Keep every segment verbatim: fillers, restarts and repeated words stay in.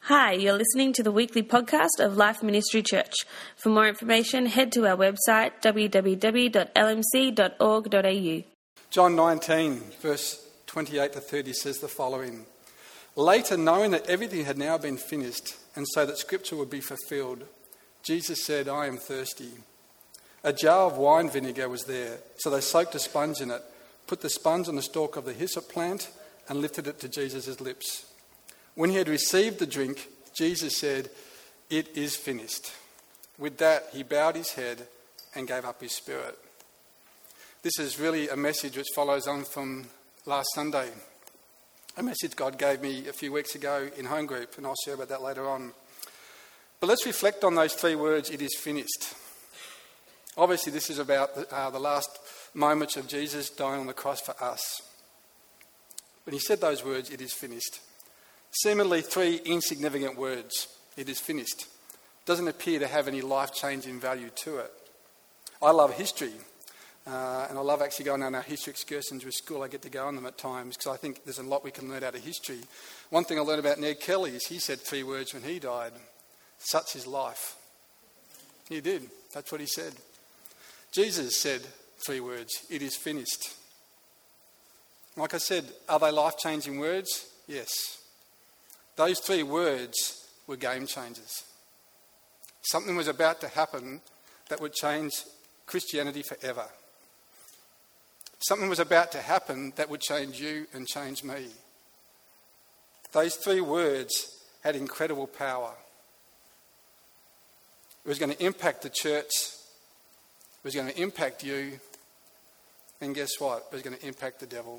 Hi, you're listening to the weekly podcast of Life Ministry Church. For more information, head to our website w w w dot l m c dot org dot a u. John nineteen, verse twenty-eight to thirty says the following. Later, knowing that everything had now been finished, and so that Scripture would be fulfilled, Jesus said, I am thirsty. A jar of wine vinegar was there, so they soaked a sponge in it, put the sponge on the stalk of the hyssop plant, and lifted it to Jesus' lips. When he had received the drink, Jesus said, it is finished. With that, he bowed his head and gave up his spirit. This is really a message which follows on from last Sunday, a message God gave me a few weeks ago in home group, and I'll share about that later on. But let's reflect on those three words, it is finished. Obviously, this is about the, uh, the last moments of Jesus dying on the cross for us. When he said those words, it is finished. Seemingly three insignificant words, it is finished. Doesn't appear to have any life-changing value to it. I love history, uh, and I love actually going on our history excursions with school. I get to go on them at times because I think there's a lot we can learn out of history. One thing I learned about Ned Kelly is he said three words when he died. Such is life. He did. That's what he said. Jesus said three words, it is finished. Like I said, are they life-changing words? Yes. Those three words were game changers. Something was about to happen that would change Christianity forever. Something was about to happen that would change you and change me. Those three words had incredible power. It was going to impact the church. It was going to impact you. And guess what? It was going to impact the devil.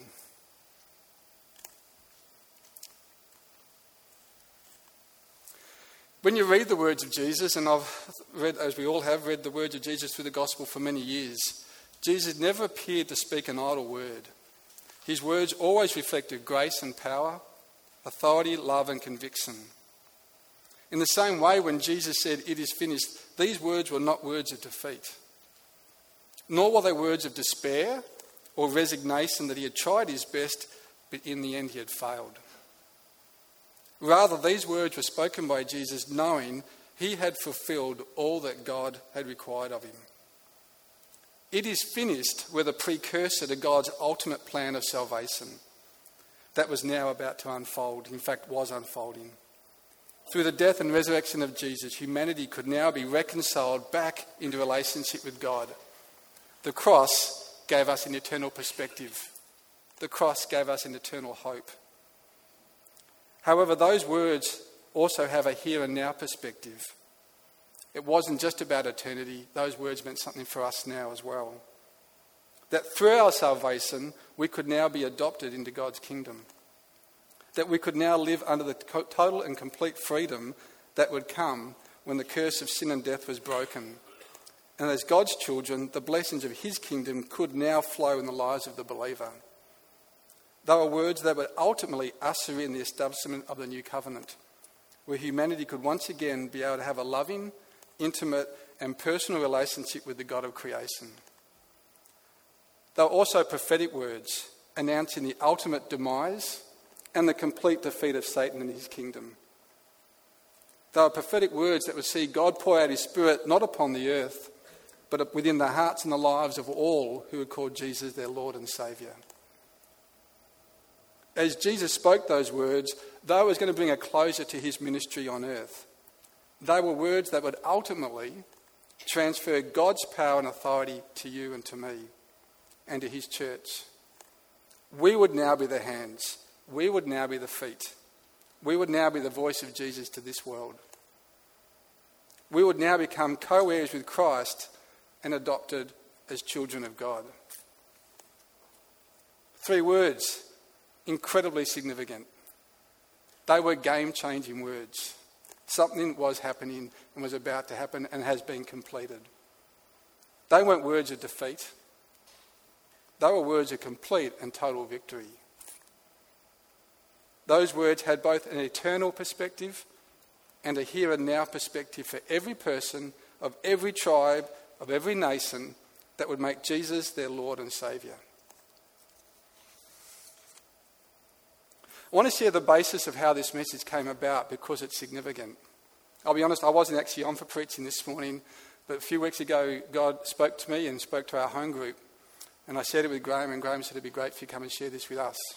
When you read the words of Jesus, and I've read, as we all have, read the words of Jesus through the gospel for many years, Jesus never appeared to speak an idle word. His words always reflected grace and power, authority, love and conviction. In the same way, when Jesus said, it is finished, these words were not words of defeat. Nor were they words of despair or resignation that he had tried his best, but in the end he had failed. Rather, these words were spoken by Jesus knowing he had fulfilled all that God had required of him. It is finished were the precursor to God's ultimate plan of salvation that was now about to unfold, in fact was unfolding. Through the death and resurrection of Jesus, humanity could now be reconciled back into relationship with God. The cross gave us an eternal perspective. The cross gave us an eternal hope. However, those words also have a here and now perspective. It wasn't just about eternity. Those words meant something for us now as well. That through our salvation, we could now be adopted into God's kingdom. That we could now live under the total and complete freedom that would come when the curse of sin and death was broken. And as God's children, the blessings of his kingdom could now flow in the lives of the believer. They were words that would ultimately usher in the establishment of the new covenant, where humanity could once again be able to have a loving, intimate and personal relationship with the God of creation. They were also prophetic words announcing the ultimate demise and the complete defeat of Satan and his kingdom. They were prophetic words that would see God pour out his Spirit not upon the earth, but within the hearts and the lives of all who would call Jesus their Lord and Saviour. As Jesus spoke those words, they were going to bring a closure to his ministry on earth. They were words that would ultimately transfer God's power and authority to you and to me and to his church. We would now be the hands. We would now be the feet. We would now be the voice of Jesus to this world. We would now become co-heirs with Christ and adopted as children of God. Three words. Incredibly significant. They were game-changing words. Something was happening and was about to happen and has been completed. They weren't words of defeat. They were words of complete and total victory. Those words had both an eternal perspective and a here and now perspective for every person of every tribe, of every nation that would make Jesus their Lord and Saviour. I want to share the basis of how this message came about because it's significant. I'll be honest, I wasn't actually on for preaching this morning, but a few weeks ago God spoke to me and spoke to our home group, and I shared it with Graham, and Graham said it'd be great if you come and share this with us.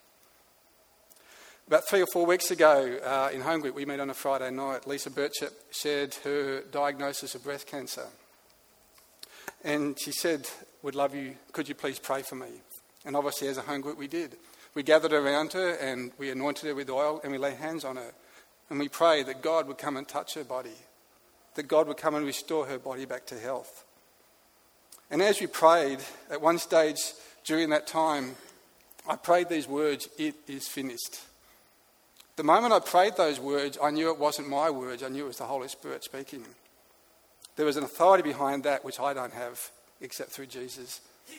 About three or four weeks ago uh, in home group, we met on a Friday night. Lisa Birchett shared her diagnosis of breast cancer, and she said, "Would love you, could you please pray for me?" And obviously as a home group we did. We gathered around her and we anointed her with oil and we laid hands on her. And we prayed that God would come and touch her body, that God would come and restore her body back to health. And as we prayed, at one stage during that time, I prayed these words, "It is finished." The moment I prayed those words, I knew it wasn't my words, I knew it was the Holy Spirit speaking. There was an authority behind that which I don't have except through Jesus.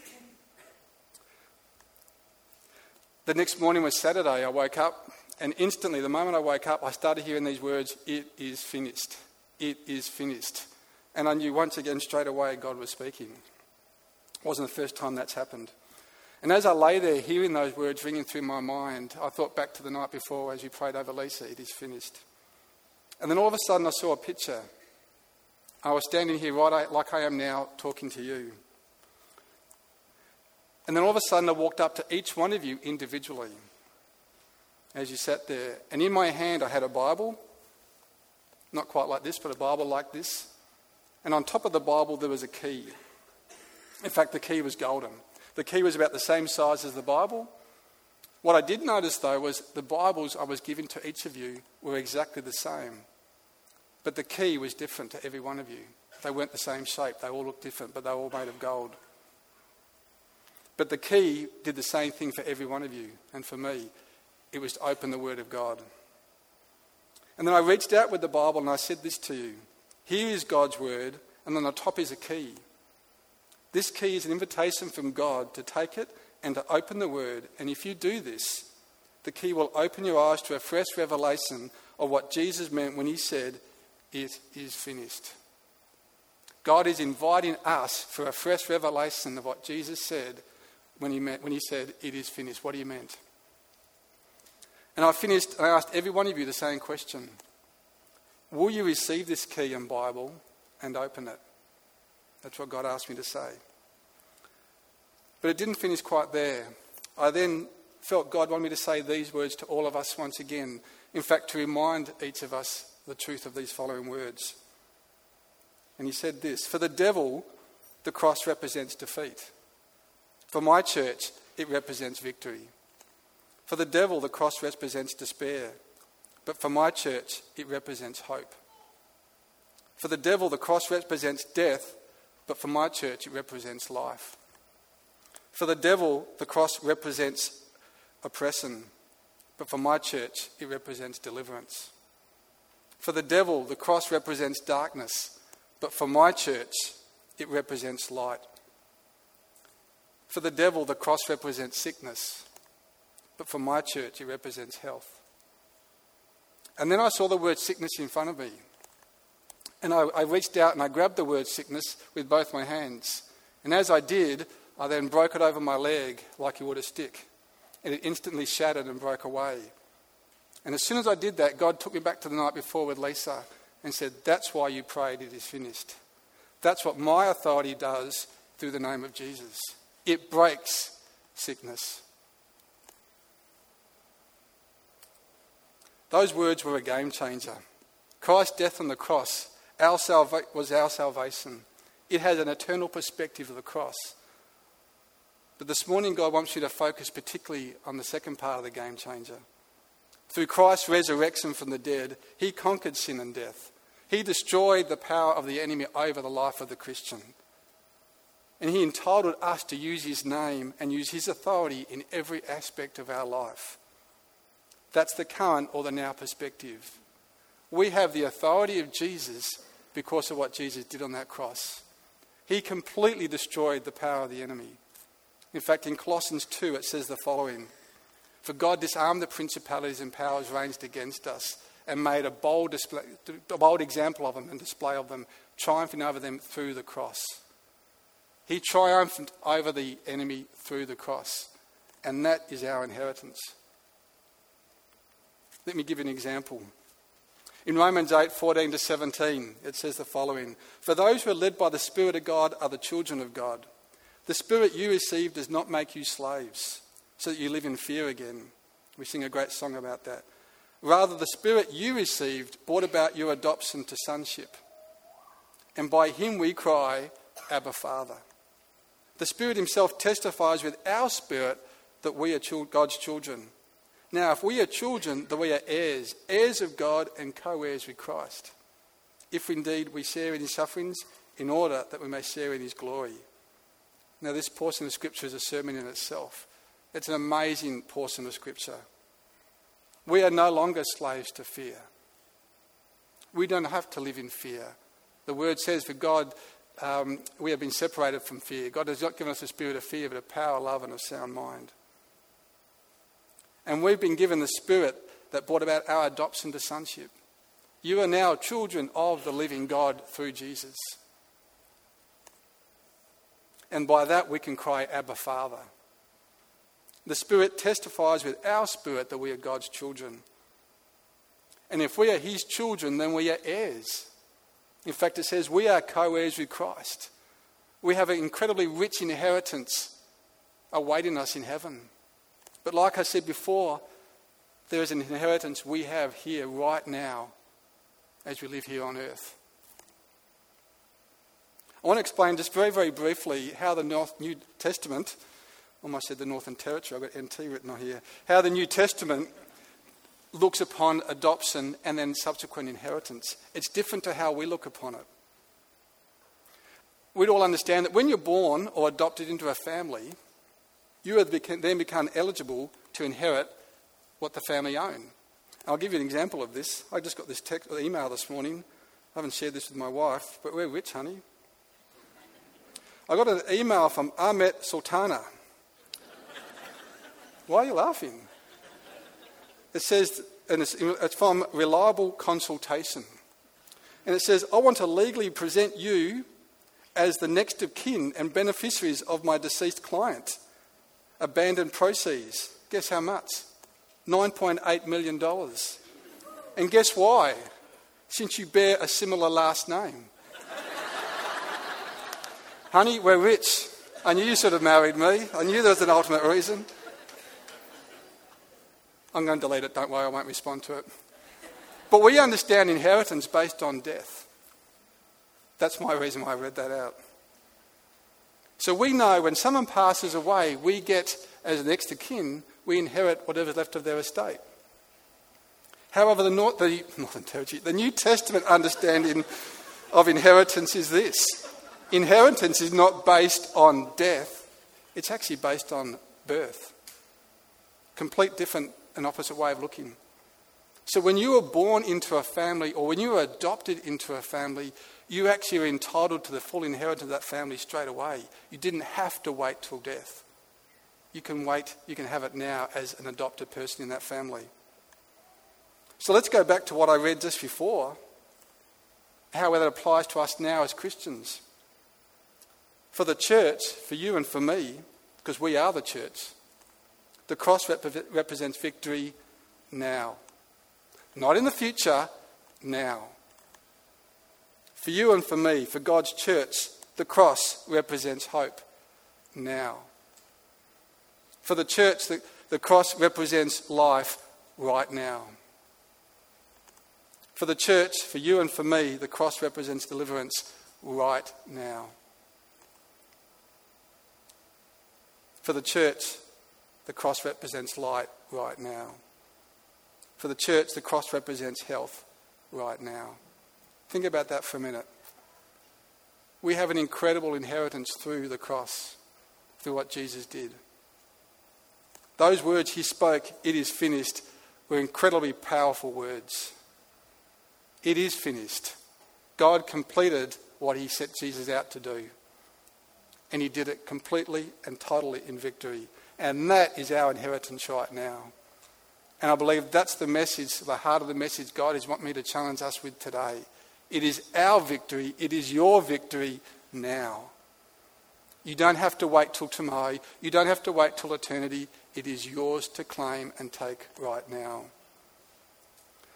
The next morning was Saturday. I woke up and instantly, the moment I woke up, I started hearing these words, "It is finished. It is finished." And I knew once again straight away God was speaking. It wasn't the first time that's happened. And as I lay there hearing those words ringing through my mind, I thought back to the night before as we prayed over Lisa, "It is finished." And then all of a sudden I saw a picture. I was standing here right like I am now talking to you. And then all of a sudden I walked up to each one of you individually as you sat there. And in my hand I had a Bible, not quite like this, but a Bible like this. And on top of the Bible there was a key. In fact, the key was golden. The key was about the same size as the Bible. What I did notice though was the Bibles I was giving to each of you were exactly the same. But the key was different to every one of you. They weren't the same shape. They all looked different, but they were all made of gold. But the key did the same thing for every one of you. And for me, it was to open the Word of God. And then I reached out with the Bible and I said this to you. Here is God's Word, and on the top is a key. This key is an invitation from God to take it and to open the Word. And if you do this, the key will open your eyes to a fresh revelation of what Jesus meant when he said, "It is finished." God is inviting us for a fresh revelation of what Jesus said when he meant, when he said, "It is finished," what he meant. And I finished, I asked every one of you the same question. Will you receive this key and Bible and open it? That's what God asked me to say. But it didn't finish quite there. I then felt God wanted me to say these words to all of us once again. In fact, to remind each of us the truth of these following words. And he said this, "For the devil, the cross represents defeat. For my church, it represents victory. For the devil, the cross represents despair. But for my church, it represents hope. For the devil, the cross represents death. But for my church, it represents life. For the devil, the cross represents oppression. But for my church, it represents deliverance. For the devil, the cross represents darkness. But for my church, it represents light. For the devil, the cross represents sickness. But for my church, it represents health." And then I saw the word sickness in front of me. And I, I reached out and I grabbed the word sickness with both my hands. And as I did, I then broke it over my leg like you would a stick. And it instantly shattered and broke away. And as soon as I did that, God took me back to the night before with Lisa and said, "That's why you prayed, it is finished. That's what my authority does through the name of Jesus. It breaks sickness." Those words were a game changer. Christ's death on the cross our salva- was our salvation. It has an eternal perspective of the cross. But this morning God wants you to focus particularly on the second part of the game changer. Through Christ's resurrection from the dead, he conquered sin and death. He destroyed the power of the enemy over the life of the Christian. And he entitled us to use his name and use his authority in every aspect of our life. That's the current or the now perspective. We have the authority of Jesus because of what Jesus did on that cross. He completely destroyed the power of the enemy. In fact, in Colossians two, it says the following: "For God disarmed the principalities and powers ranged against us and made a bold, display, a bold example of them and display of them, triumphing over them through the cross." He triumphed over the enemy through the cross. And that is our inheritance. Let me give you an example. In Romans eight, fourteen to seventeen, it says the following. For those who are led by the Spirit of God are the children of God. The Spirit you received does not make you slaves, so that you live in fear again. We sing a great song about that. Rather, the Spirit you received brought about your adoption to sonship. And by him we cry, Abba, Father. The Spirit himself testifies with our spirit that we are God's children. Now, if we are children, then we are heirs, heirs of God and co-heirs with Christ. If indeed we share in his sufferings, in order that we may share in his glory. Now, this portion of Scripture is a sermon in itself. It's an amazing portion of Scripture. We are no longer slaves to fear. We don't have to live in fear. The word says, for God, um, we have been separated from fear. God has not given us a spirit of fear, but of power, love, and a sound mind. And we've been given the Spirit that brought about our adoption to sonship. You are now children of the living God through Jesus. And by that we can cry, Abba, Father. The Spirit testifies with our spirit that we are God's children. And if we are his children, then we are heirs. In fact, it says we are co-heirs with Christ. We have an incredibly rich inheritance awaiting us in heaven. But like I said before, there is an inheritance we have here right now as we live here on earth. I want to explain just very, very briefly how the North New Testament, almost said the Northern Territory, I've got N T written on here, how the New Testament looks upon adoption and then subsequent inheritance. It's different to how we look upon it. We'd all understand that when you're born or adopted into a family, you then become eligible to inherit what the family own. I'll give you an example of this. I just got this text, email this morning. I haven't shared this with my wife, but we're rich, honey. I got an email from Ahmet Sultana. Why are you laughing? It says, and it's, it's from Reliable Consultation. And it says, I want to legally present you as the next of kin and beneficiaries of my deceased client. Abandoned proceeds. Guess how much? nine point eight million dollars. And guess why? Since you bear a similar last name. Honey, we're rich. I knew you should have married me. I knew there was an ultimate reason. I'm going to delete it, don't worry, I won't respond to it. But we understand inheritance based on death. That's my reason why I read that out. So we know when someone passes away, we get, as next of kin, we inherit whatever's left of their estate. However, the, North, the, Northern Territory, the New Testament understanding of inheritance is this. Inheritance is not based on death, it's actually based on birth. Complete different and opposite way of looking. So when you are born into a family or when you are adopted into a family, you actually are entitled to the full inheritance of that family straight away. You didn't have to wait till death. You can wait, you can have it now as an adopted person in that family. So let's go back to what I read just before, how that applies to us now as Christians. For the church, for you and for me, because we are the church, the cross rep- represents victory now. Not in the future, now. For you and for me, for God's church, the cross represents hope now. For the church, the, the cross represents life right now. For the church, for you and for me, the cross represents deliverance right now. For the church, the cross represents light right now. For the church, the cross represents health right now. Think about that for a minute. We have an incredible inheritance through the cross, through what Jesus did. Those words he spoke, "It is finished," were incredibly powerful words. It is finished. God completed what he set Jesus out to do. And he did it completely and totally in victory. And that is our inheritance right now. And I believe that's the message, the heart of the message God is wanting me to challenge us with today. It is our victory. It is your victory now. You don't have to wait till tomorrow. You don't have to wait till eternity. It is yours to claim and take right now.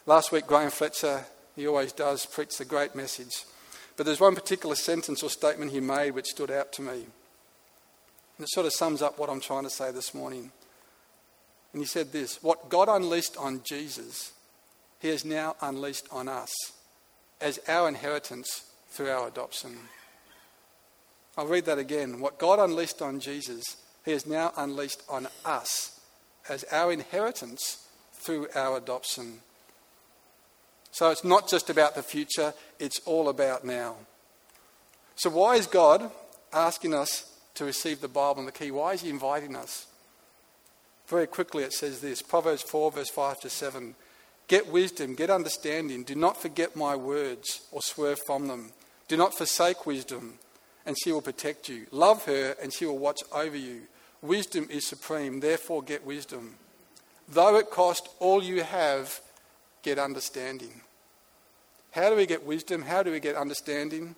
Last week, Graham Fletcher, he always does, preach a great message. But there's one particular sentence or statement he made which stood out to me. And it sort of sums up what I'm trying to say this morning. And he said this: what God unleashed on Jesus, he has now unleashed on us as our inheritance through our adoption. I'll read that again. What God unleashed on Jesus, he has now unleashed on us as our inheritance through our adoption. So it's not just about the future, it's all about now. So why is God asking us to receive the Bible and the key? Why is he inviting us? Very quickly it says this, Proverbs four verse five to seven. Get wisdom, get understanding. Do not forget my words or swerve from them. Do not forsake wisdom, and she will protect you. Love her, and she will watch over you. Wisdom is supreme, therefore get wisdom. Though it cost all you have, get understanding. How do we get wisdom? How do we get understanding?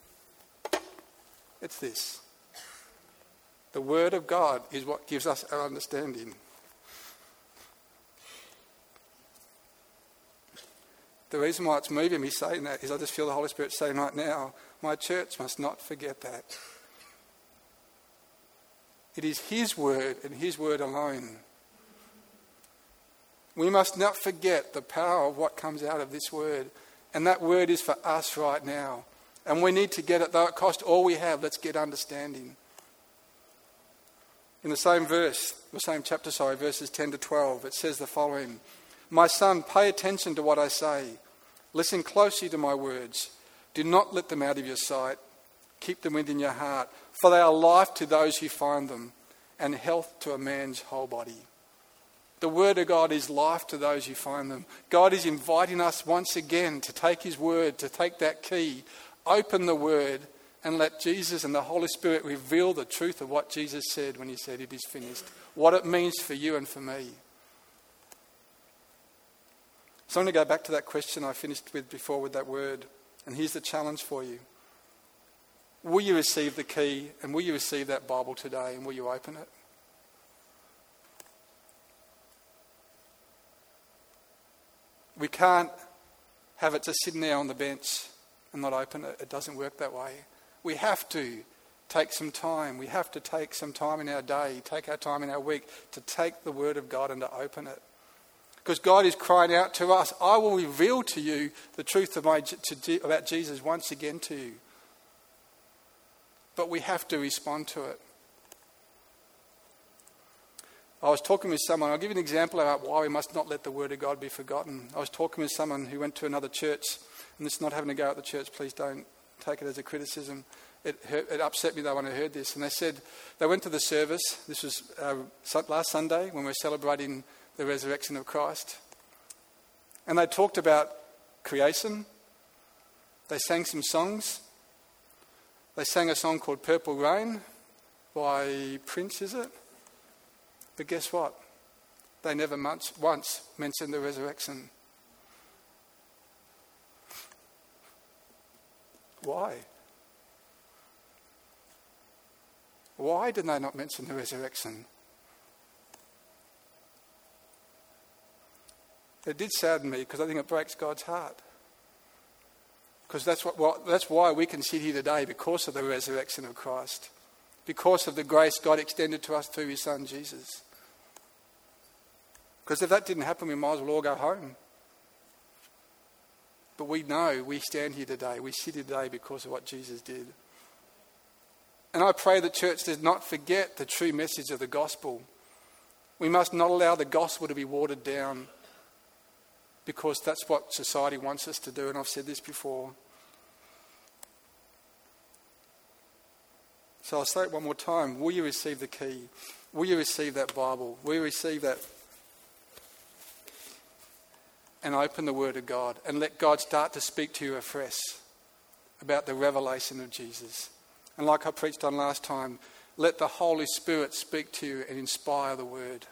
It's this. The Word of God is what gives us our understanding. The reason why it's moving me saying that is I just feel the Holy Spirit saying right now, my church must not forget that. It is his word and his word alone. We must not forget the power of what comes out of this word. And that word is for us right now. And we need to get it, though it cost all we have, let's get understanding. In the same verse, the same chapter, sorry, verses ten to twelve, it says the following: my son, pay attention to what I say. Listen closely to my words. Do not let them out of your sight. Keep them within your heart, for they are life to those who find them, and health to a man's whole body. The word of God is life to those who find them. God is inviting us once again to take his word, to take that key, open the word, and let Jesus and the Holy Spirit reveal the truth of what Jesus said when he said it is finished. What it means for you and for me. So I'm going to go back to that question I finished with before with that word. And here's the challenge for you. Will you receive the key, and will you receive that Bible today, and will you open it? We can't have it just sitting there on the bench and not open it. It doesn't work that way. We have to take some time. We have to take some time in our day, take our time in our week to take the Word of God and to open it. Because God is crying out to us, I will reveal to you the truth of my, to, about Jesus once again to you. But we have to respond to it. I was talking with someone, I'll give you an example about why we must not let the Word of God be forgotten. I was talking with someone who went to another church, and this is not having to go at the church, please don't take it as a criticism. It, hurt, it upset me though when I heard this. And they said, they went to the service, this was uh, last Sunday when we were celebrating the resurrection of Christ. And they talked about creation. They sang some songs. They sang a song called Purple Rain by Prince, is it? But guess what? They never once, once mentioned the resurrection. Why? Why did they not mention the resurrection? It did sadden me because I think it breaks God's heart. Because that's what, what that's why we can sit here today, because of the resurrection of Christ. Because of the grace God extended to us through his Son Jesus. Because if that didn't happen, we might as well all go home. But we know we stand here today, we sit here today because of what Jesus did. And I pray the church does not forget the true message of the gospel. We must not allow the gospel to be watered down, because that's what society wants us to do, and I've said this before. So I'll say it one more time. Will you receive the key? Will you receive that Bible? Will you receive that? And open the Word of God and let God start to speak to you afresh about the revelation of Jesus. And like I preached on last time, let the Holy Spirit speak to you and inspire the Word.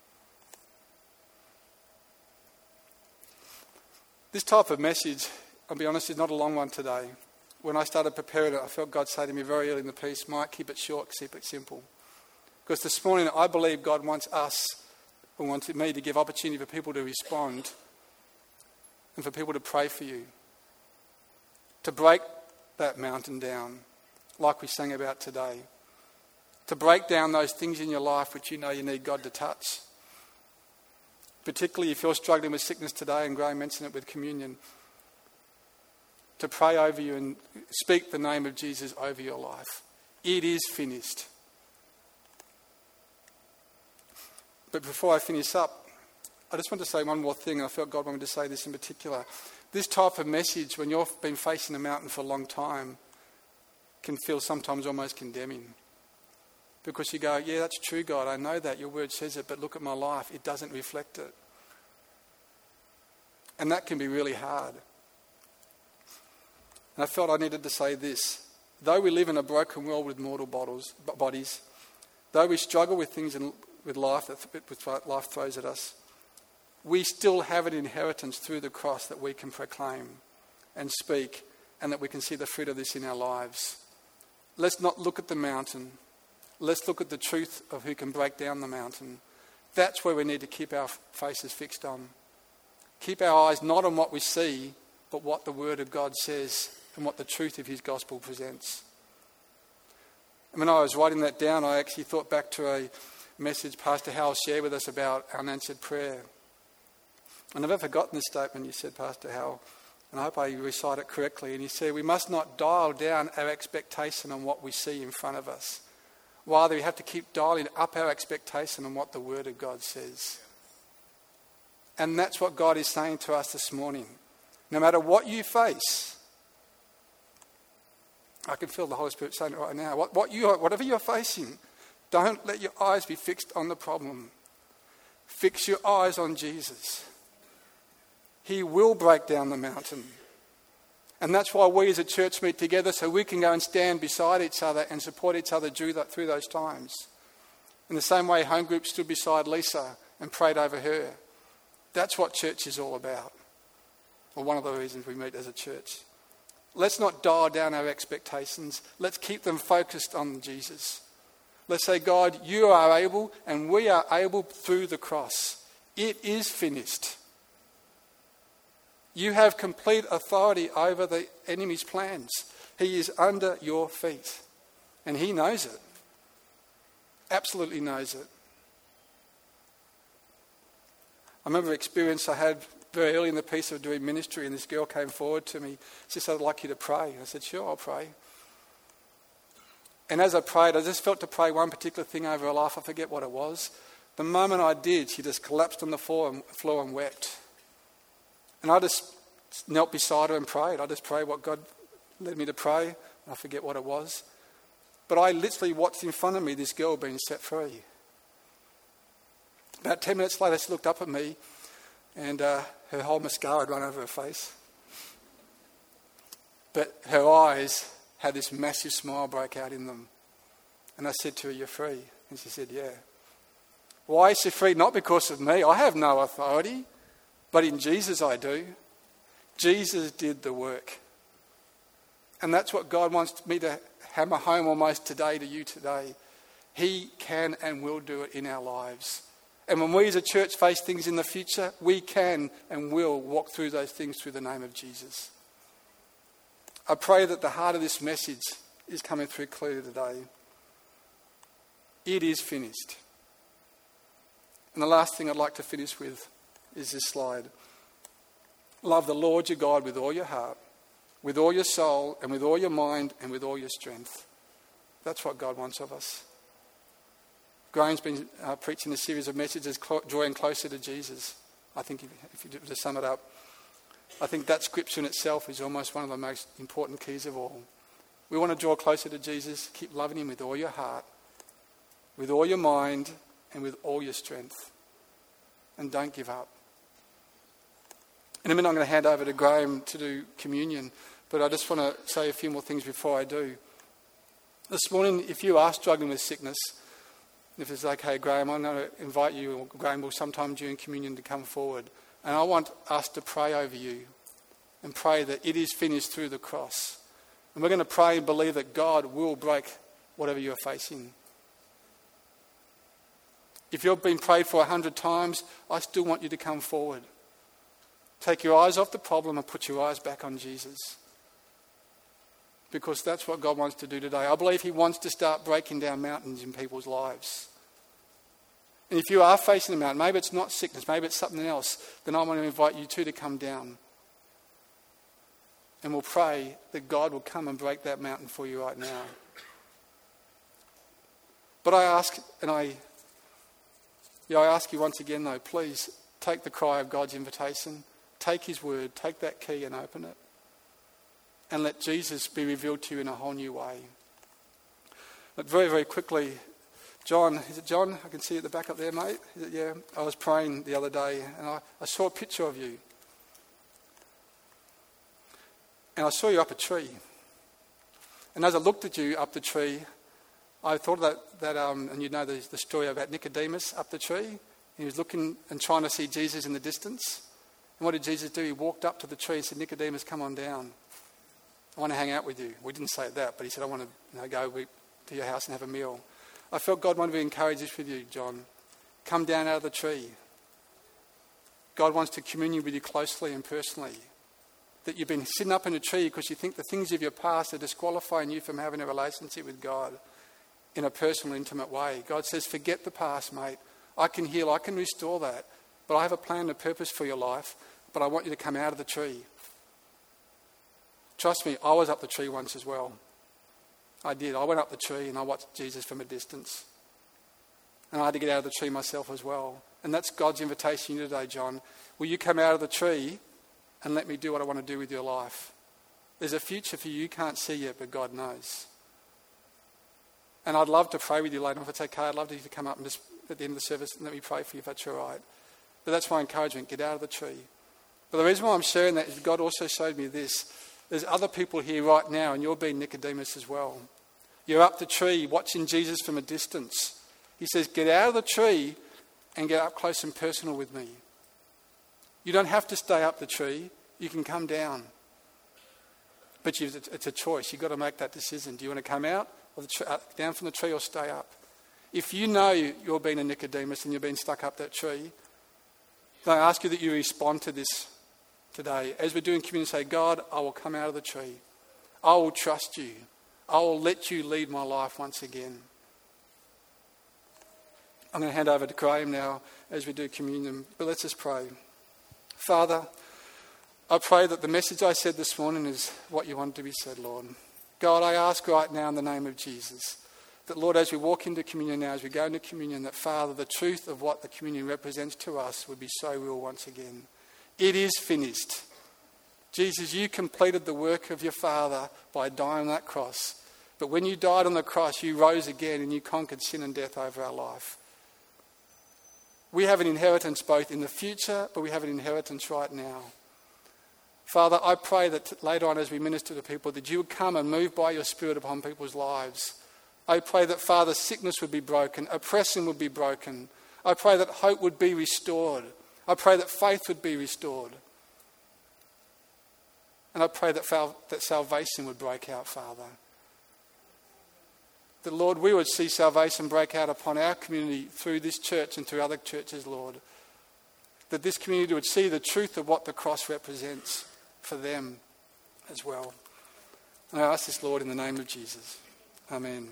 This type of message, I'll be honest, is not a long one today. When I started preparing it, I felt God say to me very early in the piece, Mike, keep it short, keep it simple. Because this morning I believe God wants us, or wants me to give opportunity for people to respond and for people to pray for you, to break that mountain down, like we sang about today, to break down those things in your life which you know you need God to touch. Particularly if you're struggling with sickness today, and Graham mentioned it with communion, to pray over you and speak the name of Jesus over your life. It is finished. But before I finish up, I just want to say one more thing, and I felt God wanted me to say this in particular. This type of message, when you've been facing a mountain for a long time, can feel sometimes almost condemning. Because you go, yeah, that's true, God, I know that, your word says it, but look at my life, it doesn't reflect it. And that can be really hard. And I felt I needed to say this. Though we live in a broken world with mortal bottles, bodies, though we struggle with things in, with life that life throws at us, we still have an inheritance through the cross that we can proclaim and speak, and that we can see the fruit of this in our lives. Let's not look at the mountain. Let's look at the truth of who can break down the mountain. That's where we need to keep our faces fixed on. Keep our eyes not on what we see, but what the Word of God says and what the truth of His gospel presents. And when I was writing that down, I actually thought back to a message Pastor Howell shared with us about unanswered prayer. I've never forgotten this statement you said, Pastor Howell, and I hope I recite it correctly. And he said, we must not dial down our expectation on what we see in front of us. Rather, we have to keep dialing up our expectation on what the Word of God says. And that's what God is saying to us this morning. No matter what you face, I can feel the Holy Spirit saying it right now. What, what you are, whatever you're facing, don't let your eyes be fixed on the problem. Fix your eyes on Jesus. He will break down the mountain. And that's why we as a church meet together, so we can go and stand beside each other and support each other through, that, through those times. In the same way Home Group stood beside Lisa and prayed over her. That's what church is all about. Or one of the reasons we meet as a church. Let's not dial down our expectations. Let's keep them focused on Jesus. Let's say, God, you are able, and we are able through the cross. It is finished. You have complete authority over the enemy's plans. He is under your feet. And he knows it. Absolutely knows it. I remember an experience I had very early in the piece of doing ministry, and this girl came forward to me. She said, I'd like you to pray. I said, sure, I'll pray. And as I prayed, I just felt to pray one particular thing over her life. I forget what it was. The moment I did, she just collapsed on the floor and, floor and wept. And I just knelt beside her and prayed. I just prayed what God led me to pray. I forget what it was. But I literally watched in front of me this girl being set free. About ten minutes later, she looked up at me, and uh, her whole mascara had run over her face. But her eyes had this massive smile break out in them. And I said to her, you're free. And she said, yeah. Why is she free? Not because of me. I have no authority. But in Jesus I do. Jesus did the work. And that's what God wants me to hammer home almost today to you today. He can and will do it in our lives. And when we as a church face things in the future, we can and will walk through those things through the name of Jesus. I pray that the heart of this message is coming through clearly today. It is finished. And the last thing I'd like to finish with is this slide. Love the Lord your God with all your heart, with all your soul, and with all your mind, and with all your strength. That's what God wants of us. Graham's been uh, preaching a series of messages cl- drawing closer to Jesus. I think if, if you were to sum it up, I think that scripture in itself is almost one of the most important keys of all. We want to draw closer to Jesus. Keep loving him with all your heart, with all your mind, and with all your strength. And don't give up. In a minute I'm going to hand over to Graham to do communion, but I just want to say a few more things before I do. This morning, if you are struggling with sickness, if it's okay, Graham, I'm going to invite you, or Graham will sometime during communion, to come forward. And I want us to pray over you and pray that it is finished through the cross. And we're going to pray and believe that God will break whatever you're facing. If you've been prayed for a hundred times, I still want you to come forward Take your eyes off the problem and put your eyes back on Jesus. Because that's what God wants to do today. I believe he wants to start breaking down mountains in people's lives. And if you are facing a mountain, maybe it's not sickness, maybe it's something else, then I want to invite you too to come down. And we'll pray that God will come and break that mountain for you right now. But I ask, and I, yeah, I ask you once again though, please take the cry of God's invitation, take his word, take that key and open it. And let Jesus be revealed to you in a whole new way. But very, very quickly, John, is it John? I can see at the back up there, mate. Is it, yeah, I was praying the other day and I, I saw a picture of you. And I saw you up a tree. And as I looked at you up the tree, I thought that, that um, and you know the, the story about Nicodemus up the tree. He was looking and trying to see Jesus in the distance. And what did Jesus do? He walked up to the tree and said, Nicodemus, come on down. I want to hang out with you. We didn't say that, but he said, I want to you know, go to your house and have a meal. I felt God wanted to encourage this with you, John. Come down out of the tree. God wants to commune with you closely and personally. That you've been sitting up in a tree because you think the things of your past are disqualifying you from having a relationship with God in a personal, intimate way. God says, forget the past, mate. I can heal, I can restore that. But I have a plan and a purpose for your life, but I want you to come out of the tree. Trust me, I was up the tree once as well. I did. I went up the tree and I watched Jesus from a distance. And I had to get out of the tree myself as well. And that's God's invitation to you today, John. Will you come out of the tree and let me do what I want to do with your life? There's a future for you you can't see yet, but God knows. And I'd love to pray with you later. If it's okay, I'd love you to come up and just at the end of the service and let me pray for you if that's all right. But that's my encouragement. Get out of the tree. But the reason why I'm sharing that is God also showed me this. There's other people here right now, and you're being Nicodemus as well. You're up the tree watching Jesus from a distance. He says, get out of the tree and get up close and personal with me. You don't have to stay up the tree. You can come down. But you, it's a choice. You've got to make that decision. Do you want to come out or the tree, down from the tree or stay up? If you know you're being a Nicodemus and you're being stuck up that tree, then I ask you that you respond to this today. As we're doing communion, say, God, I will come out of the tree. I will trust you. I will let you lead my life once again. I'm going to hand over to Graham now as we do communion. But let's just pray. Father, I pray that the message I said this morning is what you want to be said, Lord. God, I ask right now in the name of Jesus that, Lord, as we walk into communion now, as we go into communion, that, Father, the truth of what the communion represents to us would be so real once again. It is finished. Jesus, you completed the work of your Father by dying on that cross. But when you died on the cross, you rose again and you conquered sin and death over our life. We have an inheritance both in the future, but we have an inheritance right now. Father, I pray that later on as we minister to people, that you would come and move by your Spirit upon people's lives. I pray that, Father, sickness would be broken, oppression would be broken. I pray that hope would be restored. I pray that faith would be restored. And I pray that, that salvation would break out, Father. That, Lord, we would see salvation break out upon our community through this church and through other churches, Lord. That this community would see the truth of what the cross represents for them as well. And I ask this, Lord, in the name of Jesus. Amen.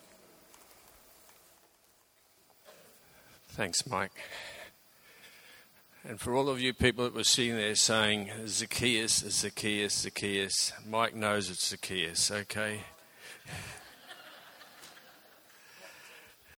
Thanks, Mike. And for all of you people that were sitting there saying, Zacchaeus, Zacchaeus, Zacchaeus, Mike knows it's Zacchaeus, okay?